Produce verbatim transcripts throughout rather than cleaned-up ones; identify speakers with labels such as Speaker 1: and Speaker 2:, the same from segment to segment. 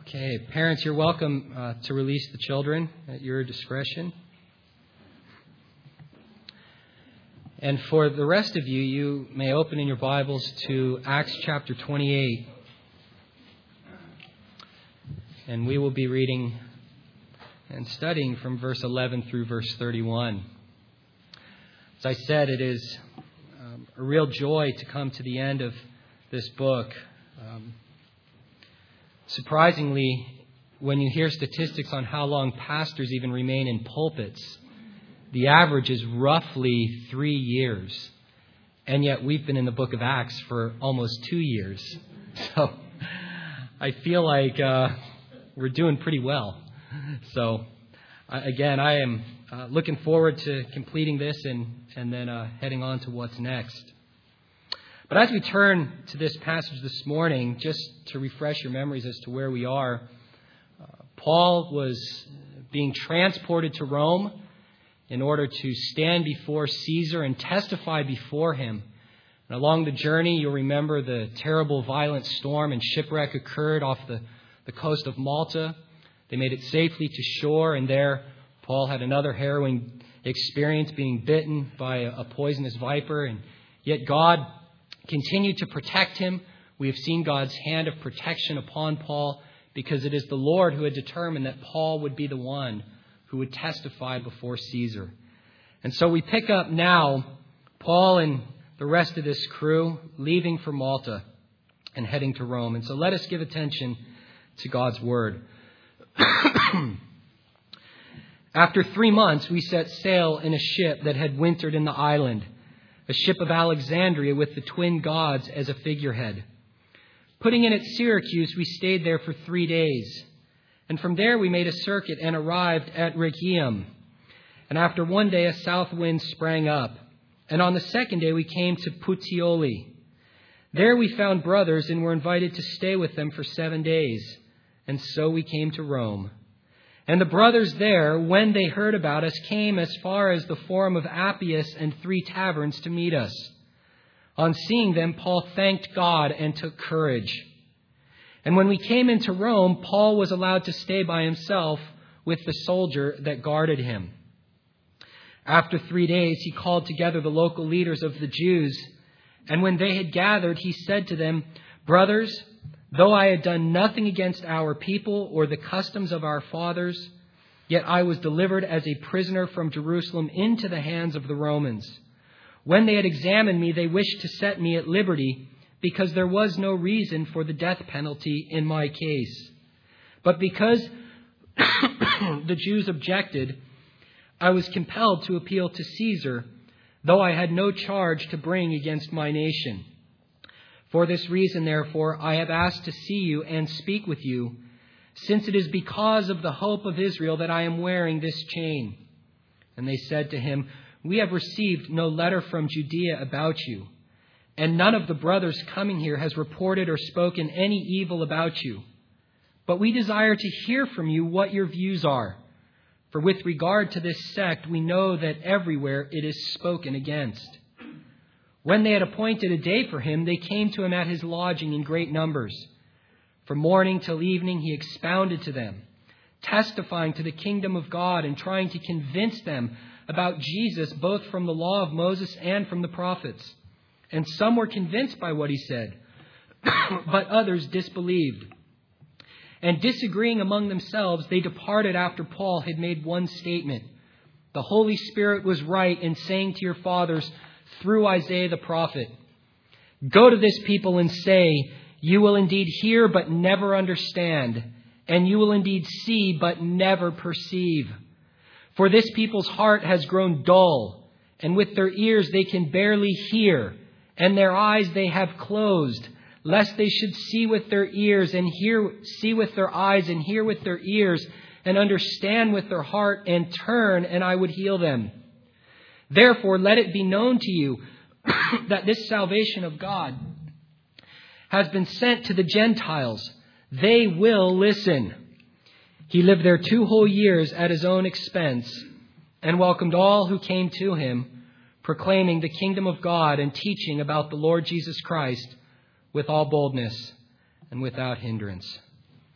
Speaker 1: Okay, parents, you're welcome uh, to release the children at your discretion. And for the rest of you, you may open in your Bibles to Acts chapter twenty-eight. And we will be reading and studying from verse eleven through verse thirty-one. As I said, it is um, a real joy to come to the end of this book. Um, surprisingly, when you hear statistics on how long pastors even remain in pulpits, the average is roughly three years. And yet we've been in the book of Acts for almost two years. So I feel like uh, we're doing pretty well. So uh, again, I am uh, looking forward to completing this and, and then uh, heading on to what's next. But as we turn to this passage this morning, just to refresh your memories as to where we are, uh, Paul was being transported to Rome in order to stand before Caesar and testify before him. And along the journey, you'll remember the terrible violent storm and shipwreck occurred off the, the coast of Malta. They made it safely to shore, and there Paul had another harrowing experience, being bitten by a, a poisonous viper. And yet God continued to protect him. We have seen God's hand of protection upon Paul because it is the Lord who had determined that Paul would be the one who would testify before Caesar. And so we pick up now Paul and the rest of this crew leaving for Malta and heading to Rome. And so let us give attention to God's word. After three months, we set sail in a ship that had wintered in the island, a ship of Alexandria with the twin gods as a figurehead. Putting in at Syracuse, we stayed there for three days. And from there we made a circuit and arrived at Rhegium. And after one day a south wind sprang up. And on the second day we came to Puteoli. There we found brothers and were invited to stay with them for seven days. And so we came to Rome. And the brothers there, when they heard about us, came as far as the Forum of Appius and Three Taverns to meet us. On seeing them, Paul thanked God and took courage. And when we came into Rome, Paul was allowed to stay by himself with the soldier that guarded him. After three days, he called together the local leaders of the Jews. And when they had gathered, he said to them, "Brothers, though I had done nothing against our people or the customs of our fathers, yet I was delivered as a prisoner from Jerusalem into the hands of the Romans. When they had examined me, they wished to set me at liberty, because there was no reason for the death penalty in my case. But because the Jews objected, I was compelled to appeal to Caesar, though I had no charge to bring against my nation. For this reason, therefore, I have asked to see you and speak with you, since it is because of the hope of Israel that I am wearing this chain." And they said to him, "We have received no letter from Judea about you, and none of the brothers coming here has reported or spoken any evil about you. But we desire to hear from you what your views are. For with regard to this sect, we know that everywhere it is spoken against." When they had appointed a day for him, they came to him at his lodging in great numbers. From morning till evening, he expounded to them, testifying to the kingdom of God and trying to convince them about Jesus, both from the law of Moses and from the prophets. And some were convinced by what he said, but others disbelieved. And disagreeing among themselves, they departed after Paul had made one statement. "The Holy Spirit was right in saying to your fathers, through Isaiah the prophet, 'Go to this people and say, you will indeed hear but never understand, and you will indeed see but never perceive. For this people's heart has grown dull, and with their ears they can barely hear, and their eyes they have closed, lest they should see with their ears and hear, see with their eyes and hear with their ears, and understand with their heart and turn, and I would heal them. Therefore, let it be known to you that this salvation of God has been sent to the Gentiles. They will listen.' He lived there two whole years at his own expense and welcomed all who came to him, proclaiming the kingdom of God and teaching about the Lord Jesus Christ with all boldness and without hindrance."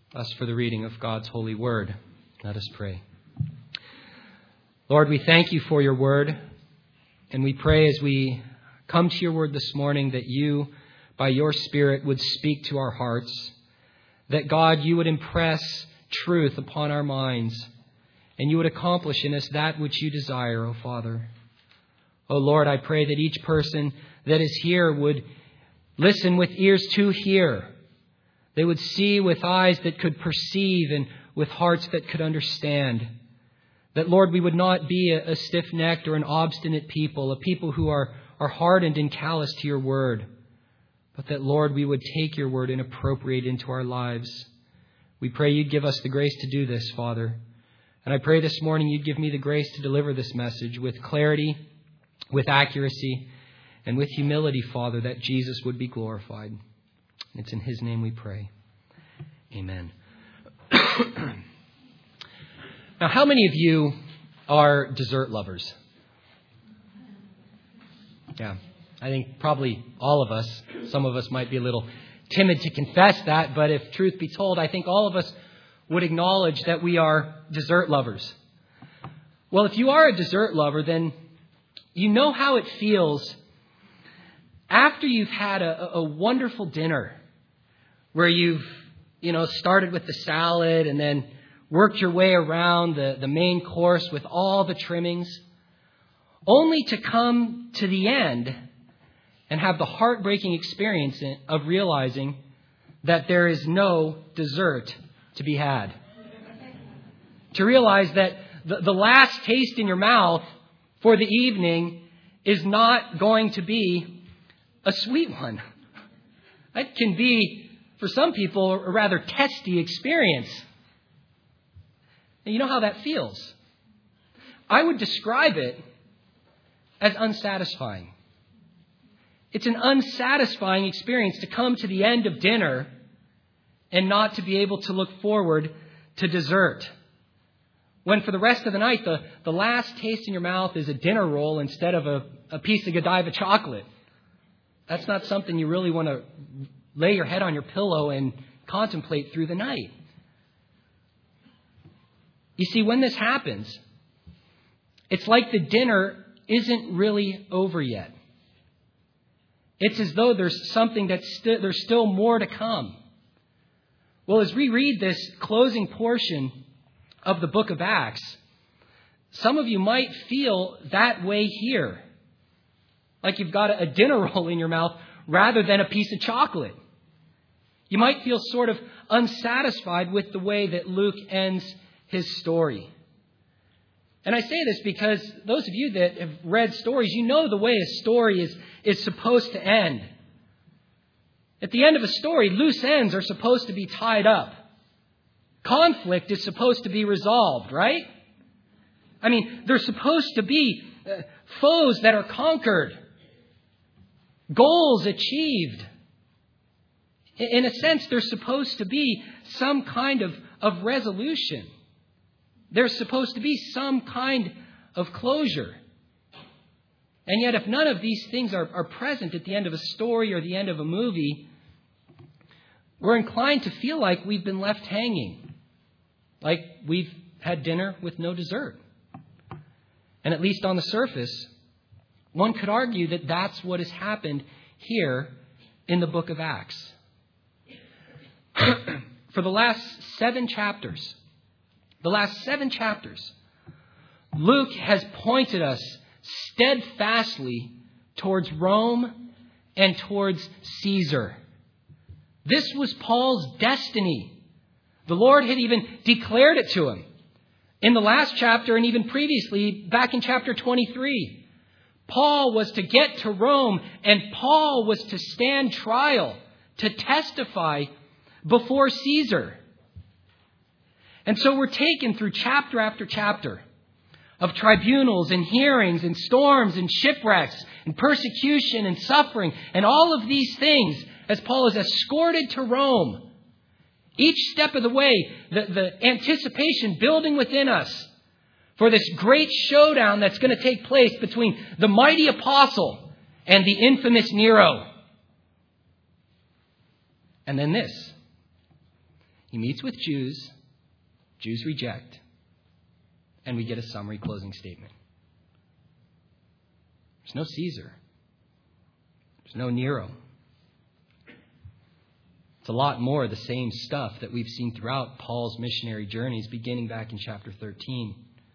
Speaker 1: us for the reading of God's holy word. Let us pray. Lord, we thank you for your word, and we pray as we come to your word this morning that you, by your Spirit, would speak to our hearts, that God, you would impress truth upon our minds, and you would accomplish in us that which you desire, O Father. O Lord, I pray that each person that is here would listen with ears to hear. They would see with eyes that could perceive and with hearts that could understand. That, Lord, we would not be a, a stiff-necked or an obstinate people, a people who are, are hardened and callous to your word. But that, Lord, we would take your word and appropriate it into our lives. We pray you'd give us the grace to do this, Father. And I pray this morning you'd give me the grace to deliver this message with clarity, with accuracy, and with humility, Father, that Jesus would be glorified. It's in his name we pray. Amen. Now, how many of you are dessert lovers? Yeah, I think probably all of us. Some of us might be a little timid to confess that, but if truth be told, I think all of us would acknowledge that we are dessert lovers. Well, if you are a dessert lover, then you know how it feels after you've had a, a wonderful dinner where you've, you know, started with the salad and then worked your way around the, the main course with all the trimmings, only to come to the end and have the heartbreaking experience of realizing that there is no dessert to be had. To realize that the, the last taste in your mouth for the evening is not going to be a sweet one. That can be, for some people, a rather testy experience. And you know how that feels. I would describe it as unsatisfying. It's an unsatisfying experience to come to the end of dinner and not to be able to look forward to dessert. When for the rest of the night, the, the last taste in your mouth is a dinner roll instead of a, a piece of Godiva chocolate. That's not something you really want to lay your head on your pillow and contemplate through the night. You see, when this happens, it's like the dinner isn't really over yet. It's as though there's something that's st- there's still more to come. Well, as we read this closing portion of the book of Acts, some of you might feel that way here. Like you've got a dinner roll in your mouth rather than a piece of chocolate. You might feel sort of unsatisfied with the way that Luke ends his story. And I say this because those of you that have read stories, you know the way a story is, is supposed to end. At the end of a story, loose ends are supposed to be tied up. Conflict is supposed to be resolved, right? I mean, there's supposed to be uh, foes that are conquered, goals achieved. In a sense, there's supposed to be some kind of, of resolution. There's supposed to be some kind of closure. And yet, if none of these things are, are present at the end of a story or the end of a movie, we're inclined to feel like we've been left hanging. Like we've had dinner with no dessert. And at least on the surface, one could argue that that's what has happened here in the book of Acts. For the last seven chapters, the last seven chapters, Luke has pointed us steadfastly towards Rome and towards Caesar. This was Paul's destiny. The Lord had even declared it to him in the last chapter and even previously back in chapter twenty-three. Paul was to get to Rome and Paul was to stand trial, to testify before Caesar. And so we're taken through chapter after chapter of tribunals and hearings and storms and shipwrecks and persecution and suffering and all of these things as Paul is escorted to Rome. Each step of the way, the, the anticipation building within us for this great showdown that's going to take place between the mighty apostle and the infamous Nero. And then this. He meets with Jews. Jews reject. And we get a summary closing statement. There's no Caesar. There's no Nero. It's a lot more of the same stuff that we've seen throughout Paul's missionary journeys, beginning back in chapter thirteen.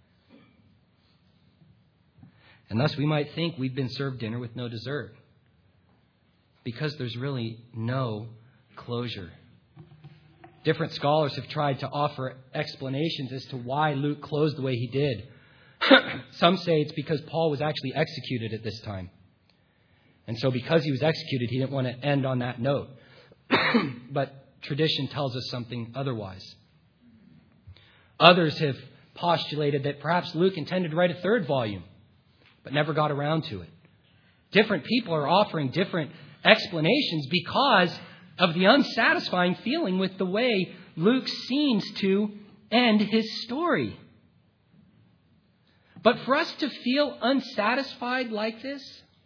Speaker 1: And thus we might think we've been served dinner with no dessert, because there's really no closure. Different scholars have tried to offer explanations as to why Luke closed the way he did. Some say it's because Paul was actually executed at this time. And so because he was executed, he didn't want to end on that note. But tradition tells us something otherwise. Others have postulated that perhaps Luke intended to write a third volume, but never got around to it. Different people are offering different explanations because of the unsatisfying feeling with the way Luke seems to end his story. But for us to feel unsatisfied like this,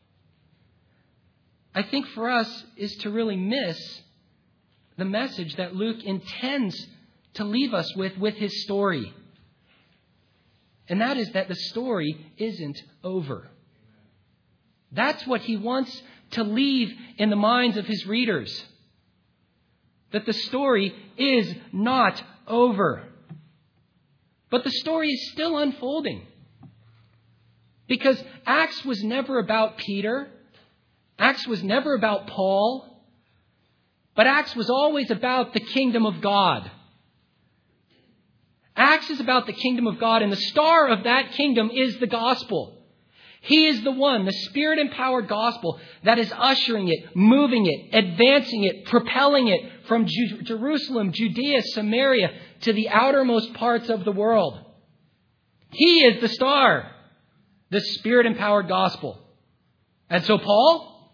Speaker 1: I think for us is to really miss the message that Luke intends to leave us with with his story. And that is that the story isn't over. That's what he wants to leave in the minds of his readers. That the story is not over. But the story is still unfolding. Because Acts was never about Peter. Acts was never about Paul. But Acts was always about the kingdom of God. Acts is about the kingdom of God, and the star of that kingdom is the gospel. He is the one, the Spirit-empowered gospel, that is ushering it, moving it, advancing it, propelling it from Ju- Jerusalem, Judea, Samaria, to the outermost parts of the world. He is the star, the Spirit-empowered gospel. And so Paul,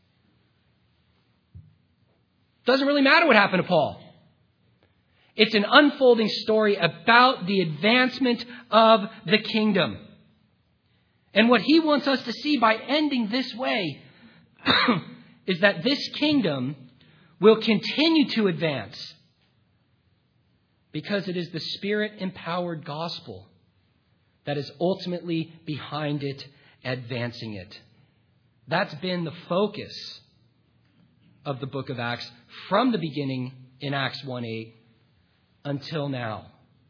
Speaker 1: doesn't really matter what happened to Paul. It's an unfolding story about the advancement of the kingdom. And what he wants us to see by ending this way is that this kingdom will continue to advance because it is the Spirit-empowered gospel that is ultimately behind it, advancing it. That's been the focus of the book of Acts from the beginning in Acts one eight until now.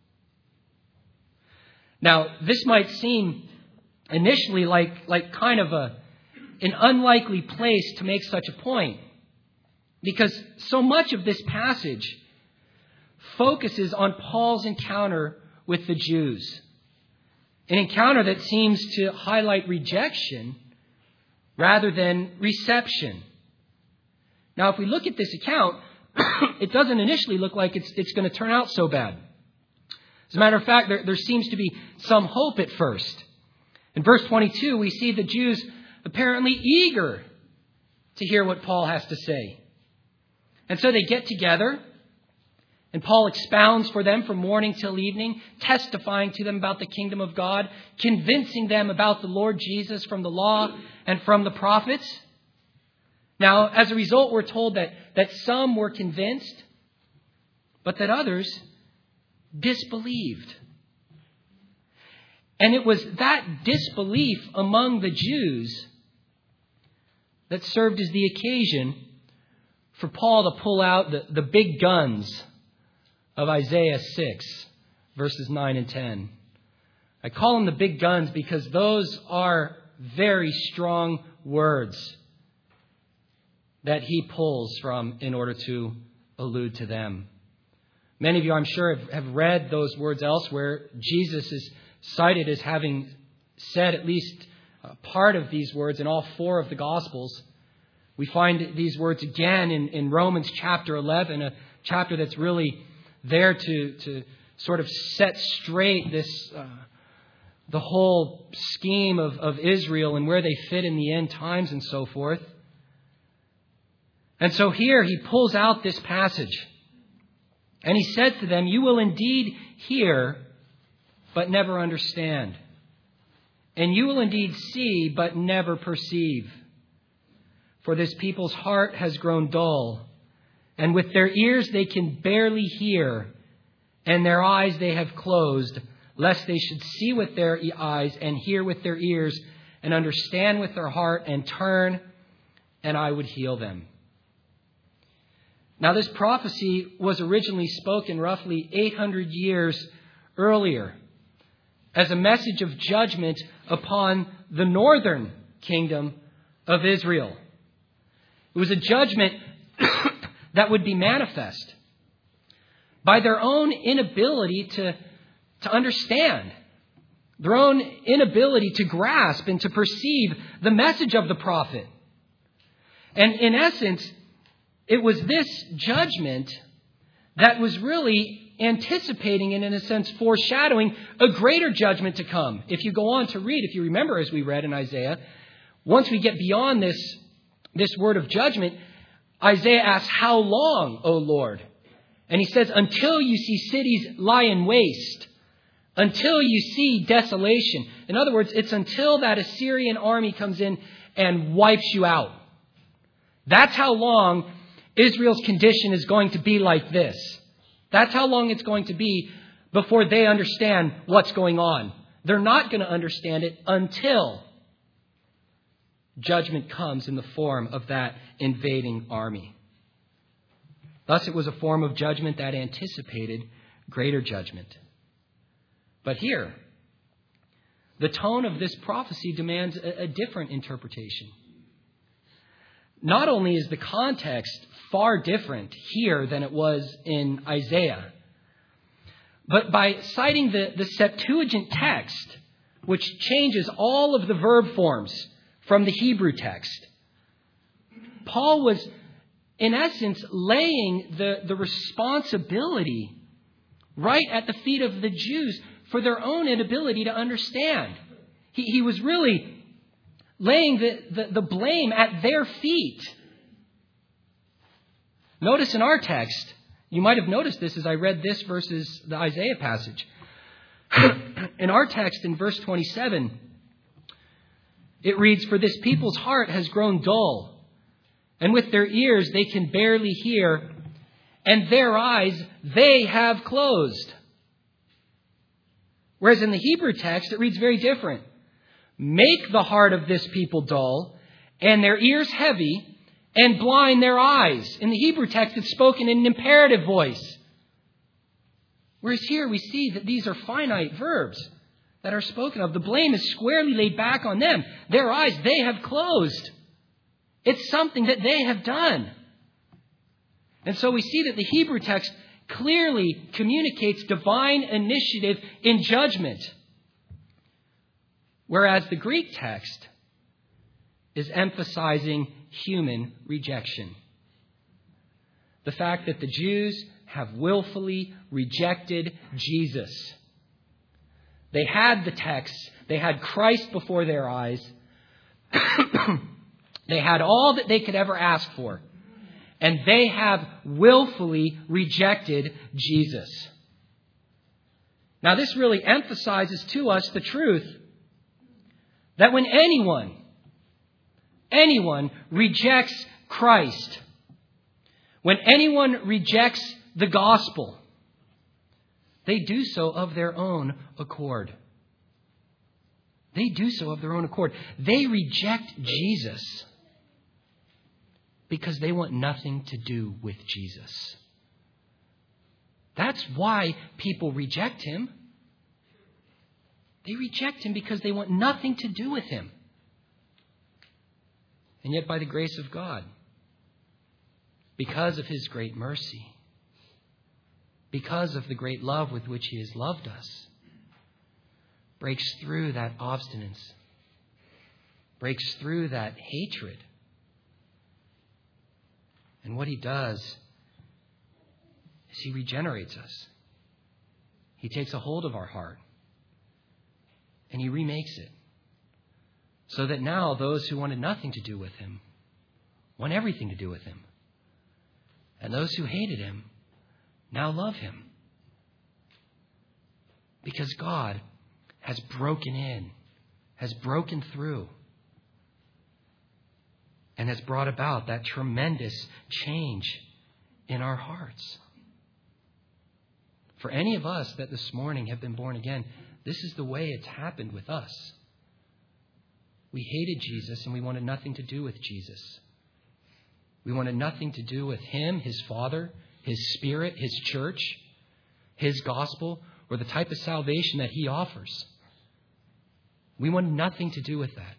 Speaker 1: Now, this might seem initially like, like kind of a, an unlikely place to make such a point, because so much of this passage focuses on Paul's encounter with the Jews. An encounter that seems to highlight rejection rather than reception. Now, if we look at this account, it doesn't initially look like it's, it's going to turn out so bad. As a matter of fact, there, there seems to be some hope at first. In verse twenty-two, we see the Jews apparently eager to hear what Paul has to say. And so they get together, and Paul expounds for them from morning till evening, testifying to them about the kingdom of God, convincing them about the Lord Jesus from the law and from the prophets. Now, as a result, we're told that, that some were convinced, but that others disbelieved. And it was that disbelief among the Jews that served as the occasion for Paul to pull out the, the big guns of Isaiah six, verses nine and ten. I call them the big guns because those are very strong words that he pulls from in order to allude to them. Many of you, I'm sure, have, have read those words elsewhere. Jesus is cited as having said at least a part of these words in all four of the Gospels. We find these words again in, in Romans chapter eleven, a chapter that's really there to, to sort of set straight this uh, the whole scheme of, of Israel and where they fit in the end times and so forth. And so here he pulls out this passage. And he said to them, "You will indeed hear, but never understand. And you will indeed see, but never perceive. For this people's heart has grown dull, and with their ears they can barely hear, and their eyes they have closed, lest they should see with their eyes and hear with their ears and understand with their heart and turn, and I would heal them." Now, this prophecy was originally spoken roughly eight hundred years earlier as a message of judgment upon the northern kingdom of Israel. It was a judgment that would be manifest by their own inability to, to understand, their own inability to grasp and to perceive the message of the prophet. And in essence, it was this judgment that was really anticipating and, in a sense, foreshadowing a greater judgment to come. If you go on to read, if you remember, as we read in Isaiah, once we get beyond this, this word of judgment, Isaiah asks, "How long, O Lord?" And he says, "Until you see cities lying waste, until you see desolation." In other words, it's until that Assyrian army comes in and wipes you out. That's how long Israel's condition is going to be like this. That's how long it's going to be before they understand what's going on. They're not going to understand it until judgment comes in the form of that invading army. Thus, it was a form of judgment that anticipated greater judgment. But here, the tone of this prophecy demands a, a different interpretation. Not only is the context far different here than it was in Isaiah, but by citing the, the Septuagint text, which changes all of the verb forms from the Hebrew text, Paul was, in essence, laying the, the responsibility right at the feet of the Jews for their own inability to understand. He, he was really laying the, the, the blame at their feet. Notice in our text, you might have noticed this as I read this versus the Isaiah passage. In our text, in verse twenty-seven, it reads, "For this people's heart has grown dull, and with their ears they can barely hear, and their eyes they have closed." Whereas in the Hebrew text, it reads very different. "Make the heart of this people dull, and their ears heavy, and blind their eyes." In the Hebrew text, it's spoken in an imperative voice. Whereas here we see that these are finite verbs that are spoken of. The blame is squarely laid back on them. Their eyes, they have closed. It's something that they have done. And so we see that the Hebrew text clearly communicates divine initiative in judgment, whereas the Greek text is emphasizing human rejection. The fact that the Jews have willfully rejected Jesus. They had the text. They had Christ before their eyes. They had all that they could ever ask for. And they have willfully rejected Jesus. Now, this really emphasizes to us the truth that when anyone, anyone rejects Christ, when anyone rejects the gospel, they do so of their own accord. They do so of their own accord. They reject Jesus because they want nothing to do with Jesus. That's why people reject him. They reject him because they want nothing to do with him. And yet, by the grace of God, because of his great mercy, because of the great love with which he has loved us, breaks through that obstinance, breaks through that hatred. And what he does is he regenerates us. He takes a hold of our heart and he remakes it, so that now those who wanted nothing to do with him want everything to do with him. And those who hated him now love him. Because God has broken in, has broken through, and has brought about that tremendous change in our hearts. For any of us that this morning have been born again, this is the way it's happened with us. We hated Jesus and we wanted nothing to do with Jesus. We wanted nothing to do with Him, His Father, His Spirit, His church, His gospel, or the type of salvation that He offers. We wanted nothing to do with that.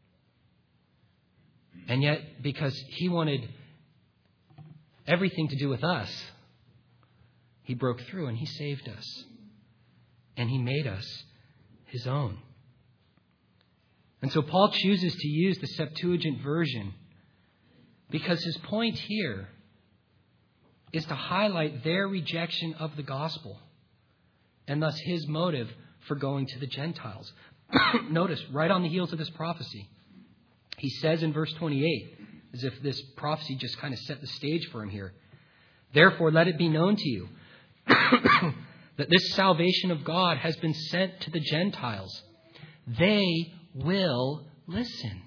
Speaker 1: And yet, because He wanted everything to do with us, He broke through and He saved us. And He made us His own. And so Paul chooses to use the Septuagint version because his point here is to highlight their rejection of the gospel and thus his motive for going to the Gentiles. Notice, right on the heels of this prophecy, he says in verse twenty-eight, as if this prophecy just kind of set the stage for him here, "Therefore let it be known to you that this salvation of God has been sent to the Gentiles. They will listen."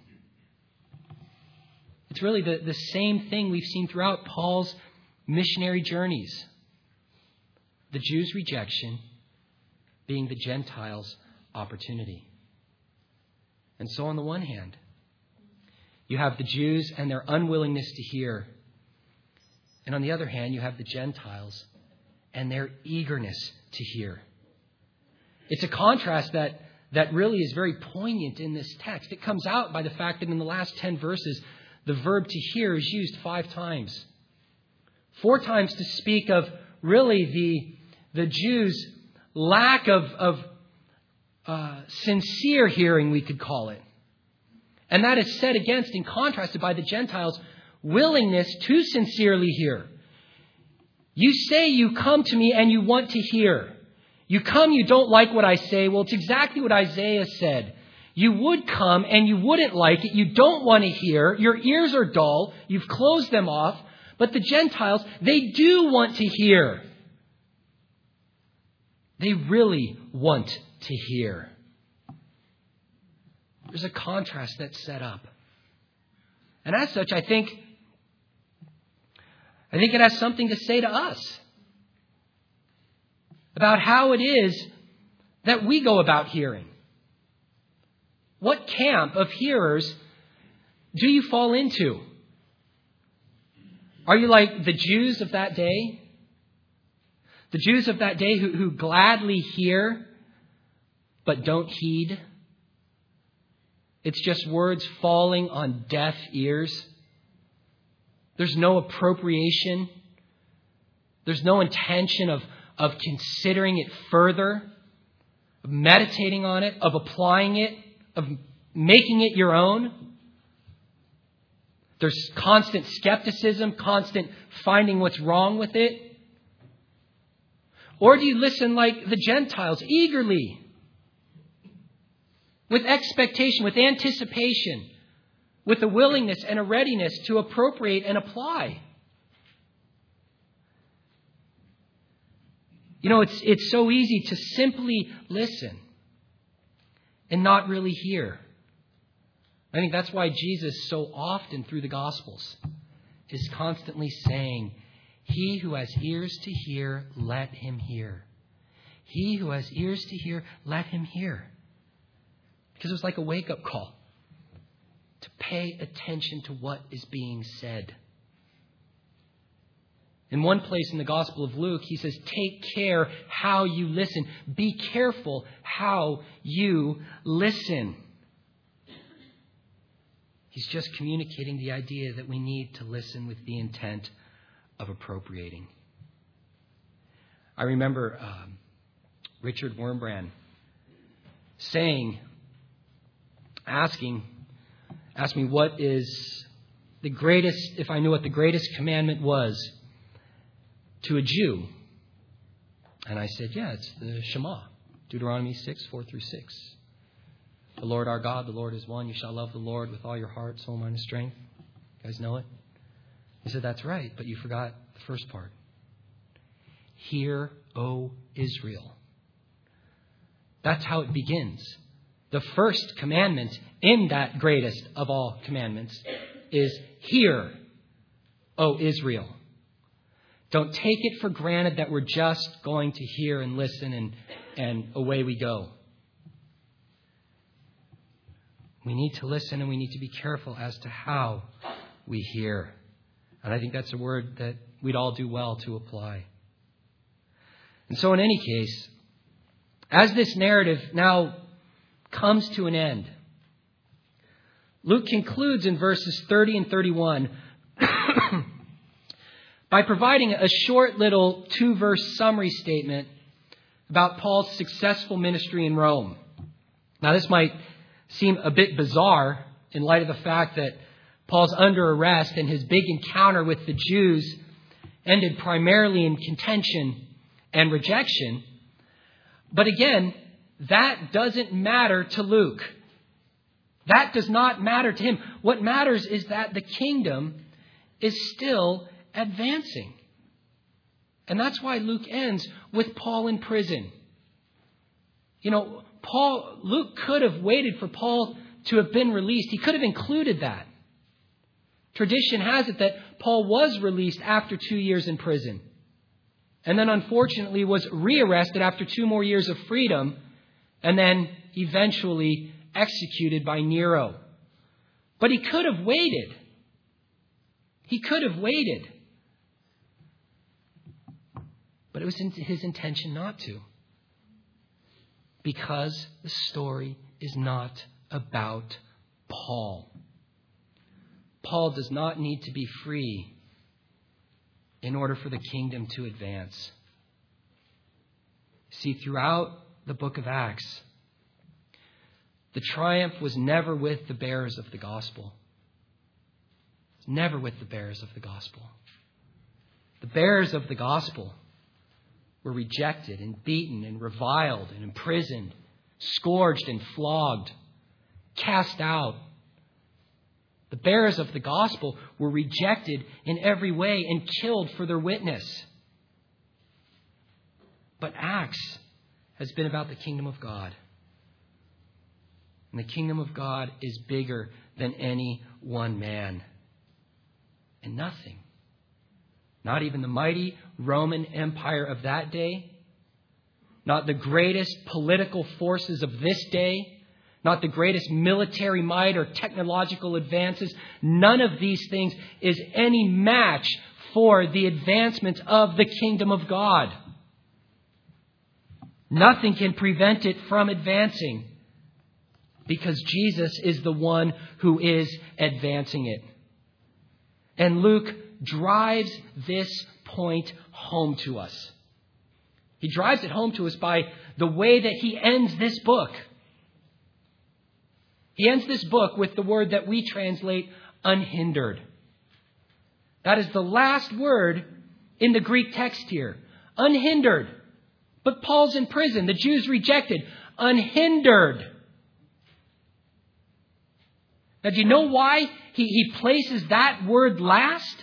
Speaker 1: It's really the, the same thing we've seen throughout Paul's missionary journeys. The Jews' rejection being the Gentiles' opportunity. And so on the one hand, you have the Jews and their unwillingness to hear. And on the other hand, you have the Gentiles and their eagerness to hear. It's a contrast that, that really is very poignant in this text. It comes out by the fact that in the last ten verses, the verb to hear is used five times. Four times to speak of really the, the Jews' lack of, of uh, sincere hearing, we could call it. And that is set against and contrasted by the Gentiles' willingness to sincerely hear. You say you come to me and you want to hear. You come, you don't like what I say. Well, it's exactly what Isaiah said. You would come and you wouldn't like it. You don't want to hear. Your ears are dull. You've closed them off. But the Gentiles, they do want to hear. They really want to hear. There's a contrast that's set up. And as such, I think, I think it has something to say to us about how it is that we go about hearing. What camp of hearers do you fall into? Are you like the Jews of that day? The Jews of that day who, who gladly hear but don't heed? It's just words falling on deaf ears. There's no appropriation. There's no intention of, of considering it further, of meditating on it, of applying it, of making it your own. There's constant skepticism, constant finding what's wrong with it. Or do you listen like the Gentiles, eagerly, with expectation, with anticipation, with a willingness and a readiness to appropriate and apply? You know, it's it's so easy to simply listen and not really hear. I think that's why Jesus so often through the Gospels is constantly saying, "He who has ears to hear, let him hear. He who has ears to hear, let him hear." Because it was like a wake-up call to pay attention to what is being said. In one place in the Gospel of Luke, he says, "Take care how you listen. Be careful how you listen." He's just communicating the idea that we need to listen with the intent of appropriating. I remember um, Richard Wurmbrand saying, asking, asked me what is the greatest, if I knew what the greatest commandment was to a Jew. And I said, yeah, it's the Shema, Deuteronomy six, four through six. The Lord our God, the Lord is one. You shall love the Lord with all your heart, soul, mind, and strength. You guys know it? He said, that's right, but you forgot the first part. Hear, O Israel. That's how it begins. The first commandment in that greatest of all commandments is, hear, O Israel. Don't take it for granted that we're just going to hear and listen and, and away we go. We need to listen and we need to be careful as to how we hear. And I think that's a word that we'd all do well to apply. And so in any case, as this narrative now comes to an end, Luke concludes in verses thirty and thirty-one by providing a short little two-verse summary statement about Paul's successful ministry in Rome. Now, this might seem a bit bizarre in light of the fact that Paul's under arrest and his big encounter with the Jews ended primarily in contention and rejection. But again, that doesn't matter to Luke. That does not matter to him. What matters is that the kingdom is still advancing. And that's why Luke ends with Paul in prison. You know, Paul, Luke could have waited for Paul to have been released. He could have included that. Tradition has it that Paul was released after two years in prison. And then unfortunately was rearrested after two more years of freedom. And then eventually executed by Nero. But he could have waited. He could have waited. But it was his intention not to. Because the story is not about Paul. Paul does not need to be free in order for the kingdom to advance. See, throughout the book of Acts, the triumph was never with the bearers of the gospel. It's never with the bearers of the gospel. The bearers of the gospel were rejected and beaten and reviled and imprisoned, scourged and flogged, cast out. The bearers of the gospel were rejected in every way and killed for their witness. But Acts has been about the kingdom of God. And the kingdom of God is bigger than any one man. And nothing, not even the mighty Roman Empire of that day, not the greatest political forces of this day, not the greatest military might or technological advances, none of these things is any match for the advancement of the kingdom of God. Nothing can prevent it from advancing because Jesus is the one who is advancing it. And Luke drives this point home to us. He drives it home to us by the way that he ends this book. He ends this book with the word that we translate unhindered. That is the last word in the Greek text here. Unhindered. But Paul's in prison. The Jews rejected. Unhindered. Now, do you know why he, he places that word last?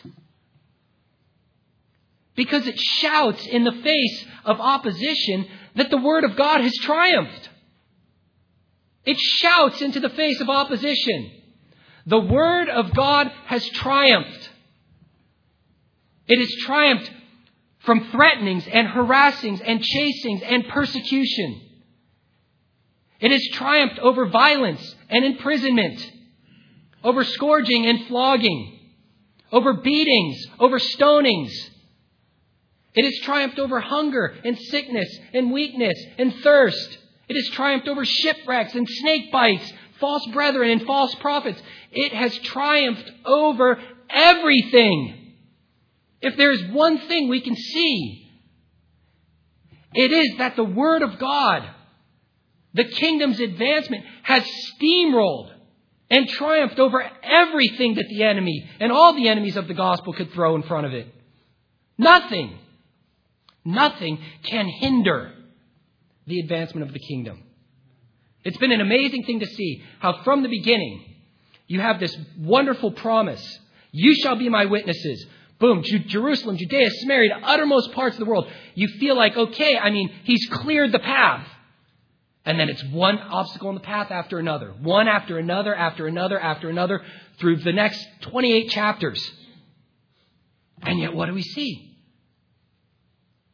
Speaker 1: Because it shouts in the face of opposition that the word of God has triumphed. It shouts into the face of opposition. The word of God has triumphed. It has triumphed from threatenings and harassings and chasings and persecution. It has triumphed over violence and imprisonment, over scourging and flogging, over beatings, over stonings. It has triumphed over hunger and sickness and weakness and thirst. It has triumphed over shipwrecks and snake bites, false brethren and false prophets. It has triumphed over everything. If there is one thing we can see, it is that the Word of God, the kingdom's advancement, has steamrolled and triumphed over everything that the enemy and all the enemies of the gospel could throw in front of it. Nothing, nothing can hinder the advancement of the kingdom. It's been an amazing thing to see how from the beginning you have this wonderful promise. You shall be my witnesses. Boom, Jerusalem, Judea, Samaria, the uttermost parts of the world. You feel like, okay, I mean, he's cleared the path. And then it's one obstacle in the path after another. One after another, after another, after another, through the next twenty-eight chapters. And yet what do we see?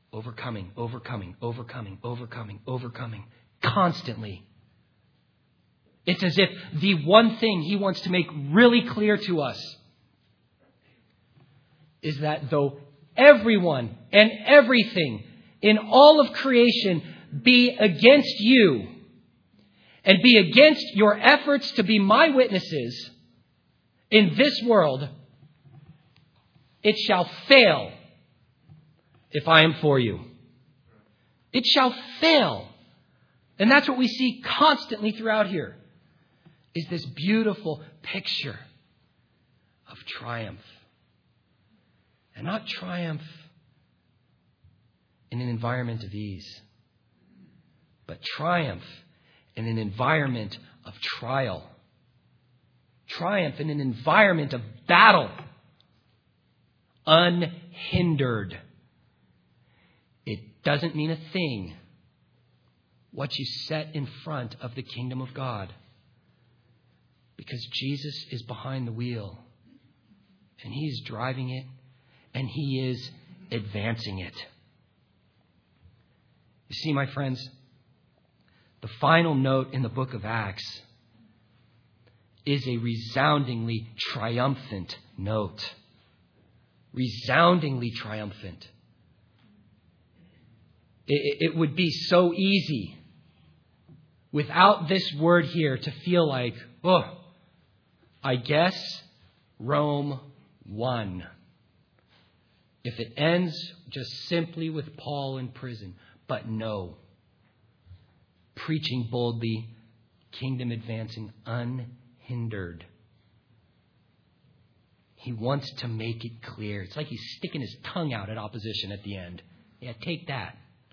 Speaker 1: overcoming, overcoming, overcoming, overcoming, overcoming, constantly. It's as if the one thing he wants to make really clear to us is that though everyone and everything in all of creation be against you and be against your efforts to be my witnesses in this world, it shall fail if I am for you. It shall fail. And that's what we see constantly throughout here, is this beautiful picture of triumph. And not triumph in an environment of ease, but triumph in an environment of trial. Triumph in an environment of battle. Unhindered. It doesn't mean a thing what you set in front of the kingdom of God, because Jesus is behind the wheel and He's driving it and He is advancing it. You see, my friends, the final note in the book of Acts is a resoundingly triumphant note. Resoundingly triumphant. It, it would be so easy without this word here to feel like, oh, I guess Rome won. If it ends just simply with Paul in prison. But no. Preaching boldly, kingdom advancing unhindered. He wants to make it clear. It's like he's sticking his tongue out at opposition at the end. Yeah, take that.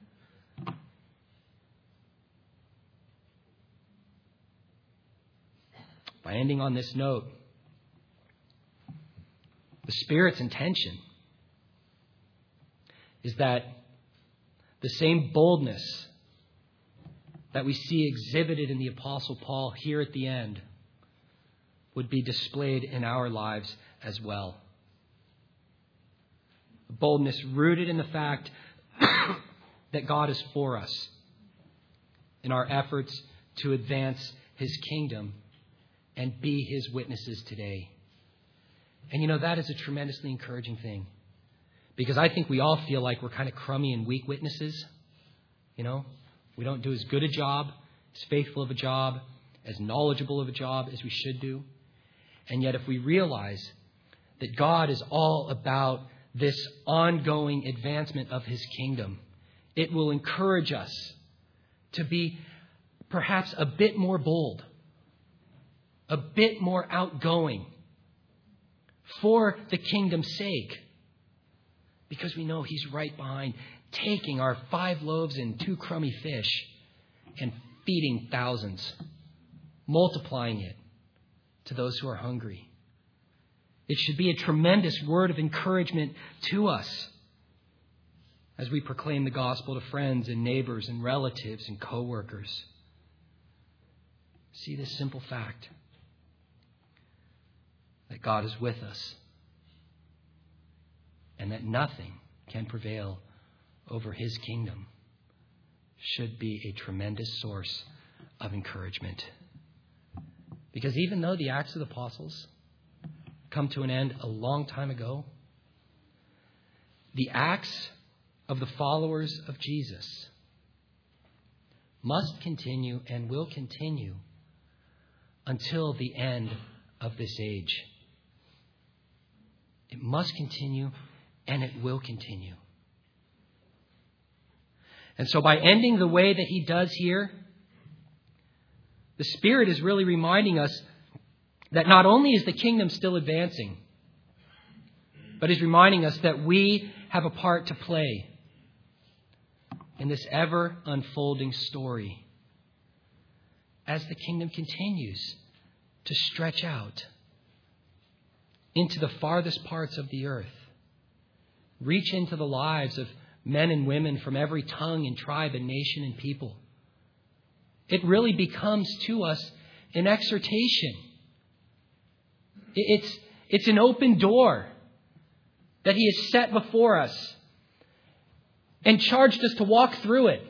Speaker 1: By ending on this note, the Spirit's intention is that the same boldness that we see exhibited in the Apostle Paul here at the end would be displayed in our lives as well. A boldness rooted in the fact that God is for us in our efforts to advance His kingdom and be His witnesses today. And you know, that is a tremendously encouraging thing. Because I think we all feel like we're kind of crummy and weak witnesses. You know, we don't do as good a job, as faithful of a job, as knowledgeable of a job as we should do. And yet if we realize that God is all about this ongoing advancement of His kingdom, it will encourage us to be perhaps a bit more bold, a bit more outgoing for the kingdom's sake. Because we know He's right behind, taking our five loaves and two crummy fish and feeding thousands, multiplying it to those who are hungry. It should be a tremendous word of encouragement to us as we proclaim the gospel to friends and neighbors and relatives and co-workers. See this simple fact that God is with us and that nothing can prevail over His kingdom should be a tremendous source of encouragement. Because even though the Acts of the Apostles come to an end a long time ago, the acts of the followers of Jesus must continue and will continue until the end of this age. It must continue and it will continue. And so by ending the way that he does here, the Spirit is really reminding us that not only is the kingdom still advancing, but is reminding us that we have a part to play in this ever unfolding story as the kingdom continues to stretch out into the farthest parts of the earth, reach into the lives of men and women from every tongue and tribe and nation and people. It really becomes to us an exhortation. It's, it's an open door that he has set before us, and charged us to walk through it.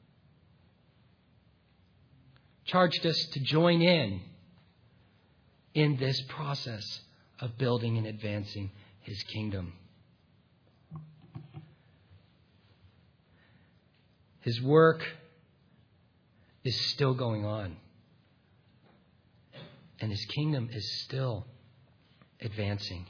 Speaker 1: Charged us to join in in this process of building and advancing His kingdom. His work is still going on. And His kingdom is still advancing.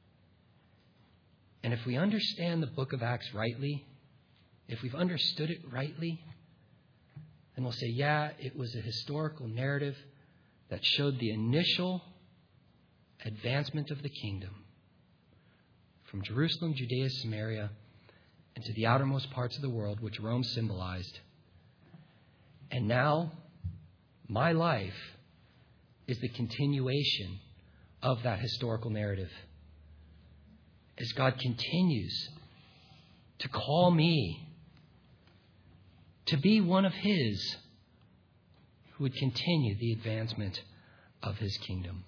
Speaker 1: And if we understand the book of Acts rightly, if we've understood it rightly, then we'll say, yeah, it was a historical narrative that showed the initial advancement of the kingdom from Jerusalem, Judea, Samaria, and to the outermost parts of the world, which Rome symbolized. And now, my life is the continuation of that historical narrative. As God continues to call me to be one of His who would continue the advancement of His kingdom.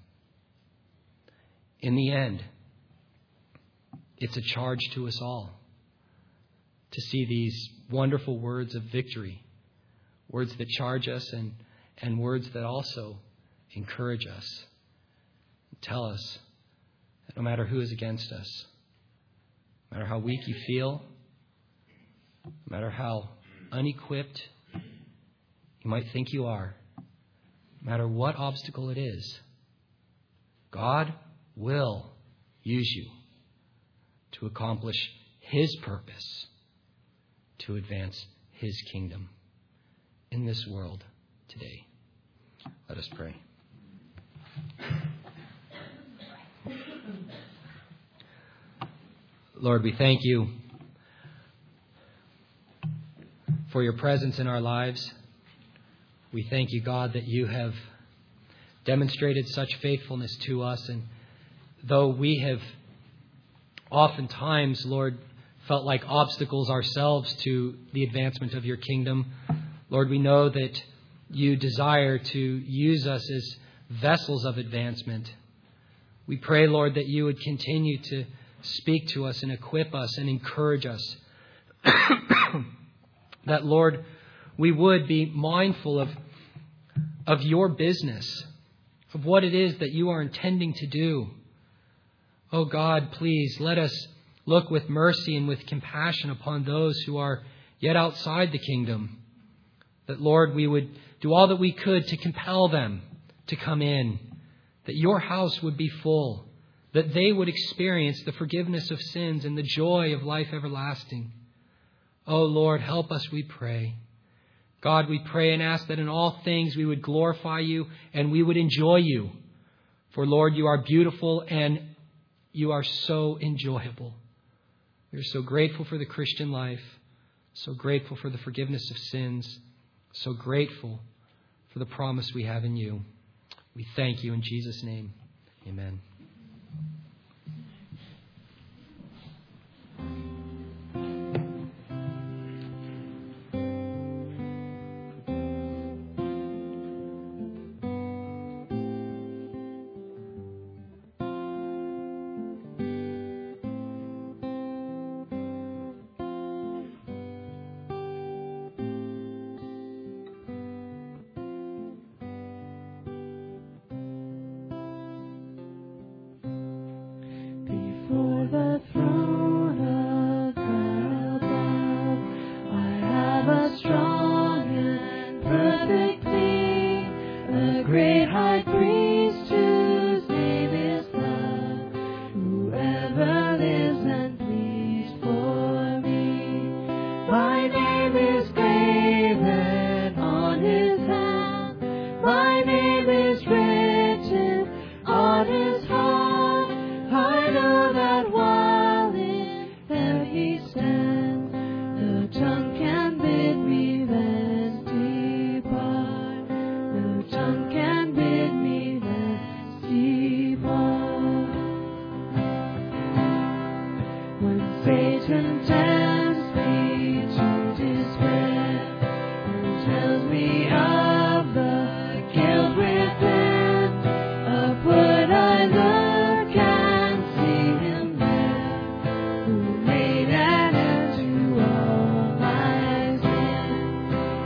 Speaker 1: In the end, it's a charge to us all to see these wonderful words of victory, words that charge us and, and words that also encourage us, tell us that no matter who is against us, no matter how weak you feel, no matter how unequipped you might think you are, no matter what obstacle it is, God will use you to accomplish His purpose, to advance His kingdom in this world today. Let us pray. Lord, we thank You for Your presence in our lives. We thank You, God, that You have demonstrated such faithfulness to us. And though we have oftentimes, Lord, felt like obstacles ourselves to the advancement of Your kingdom, Lord, we know that You desire to use us as vessels of advancement. We pray, Lord, that You would continue to speak to us and equip us and encourage us. That, Lord, we would be mindful of, of Your business, of what it is that You are intending to do. Oh God, please let us look with mercy and with compassion upon those who are yet outside the kingdom. That, Lord, we would do all that we could to compel them to come in. That Your house would be full. That they would experience the forgiveness of sins and the joy of life everlasting. Oh Lord, help us, we pray. God, we pray and ask that in all things we would glorify You and we would enjoy You. For Lord, You are beautiful and You are so enjoyable. We are so grateful for the Christian life, so grateful for the forgiveness of sins, so grateful for the promise we have in You. We thank You in Jesus' name. Amen.
Speaker 2: Satan tempts me to despair.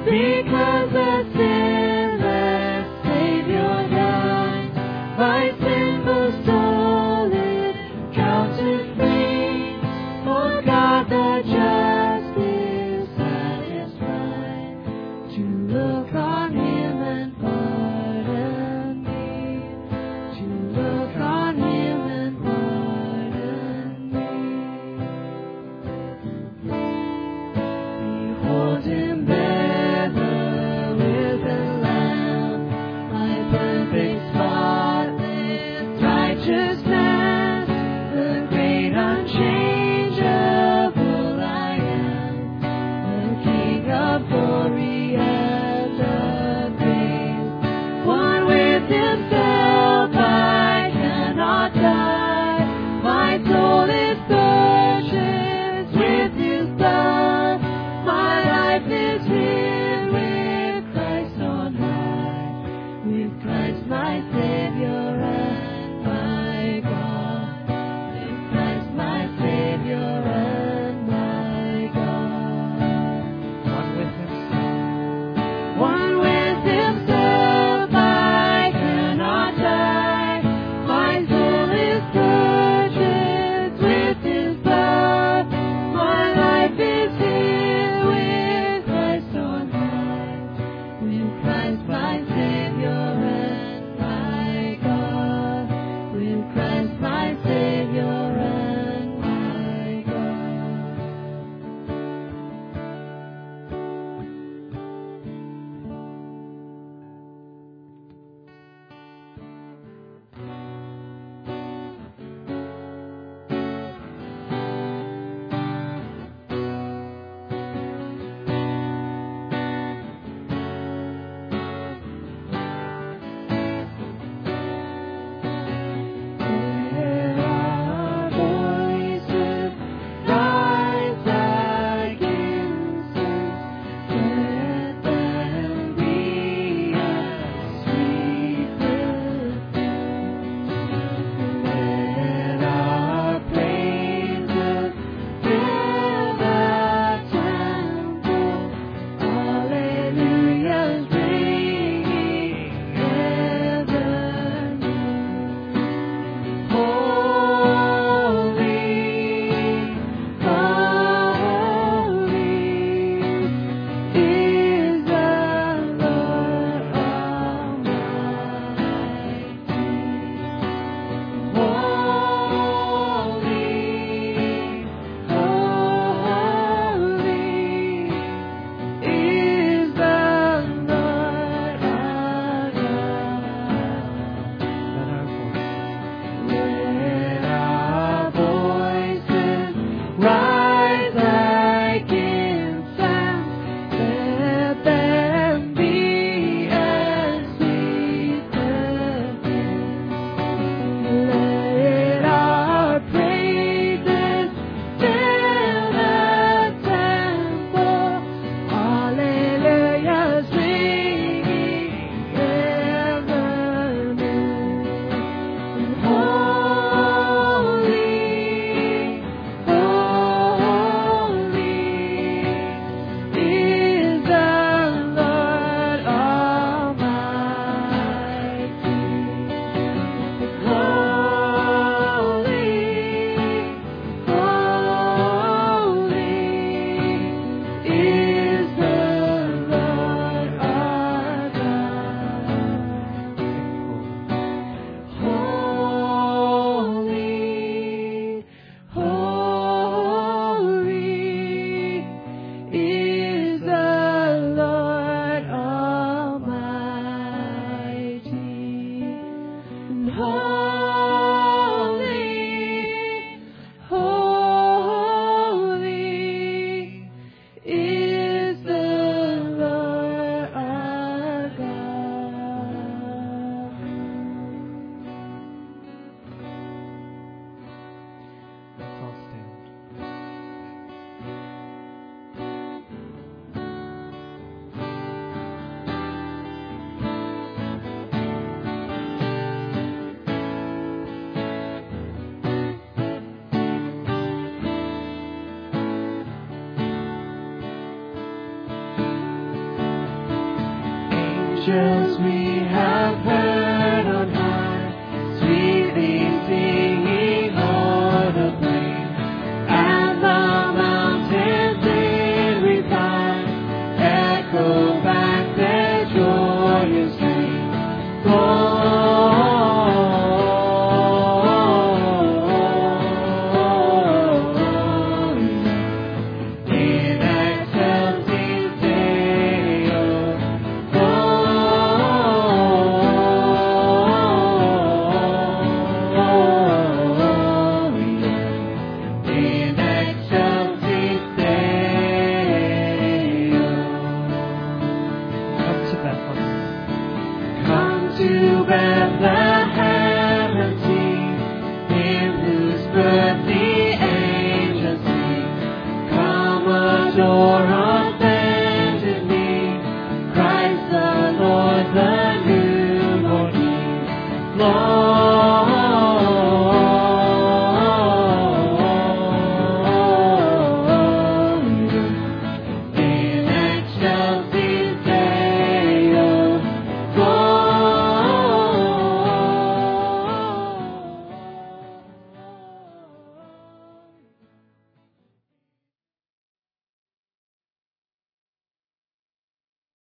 Speaker 2: Because the sinless Savior died, my sinful soul is counted free. For God the just is satisfied to look on Him and pardon me. To look on Him and pardon me. Behold Him better with angels we have heard on high, sweetly sing.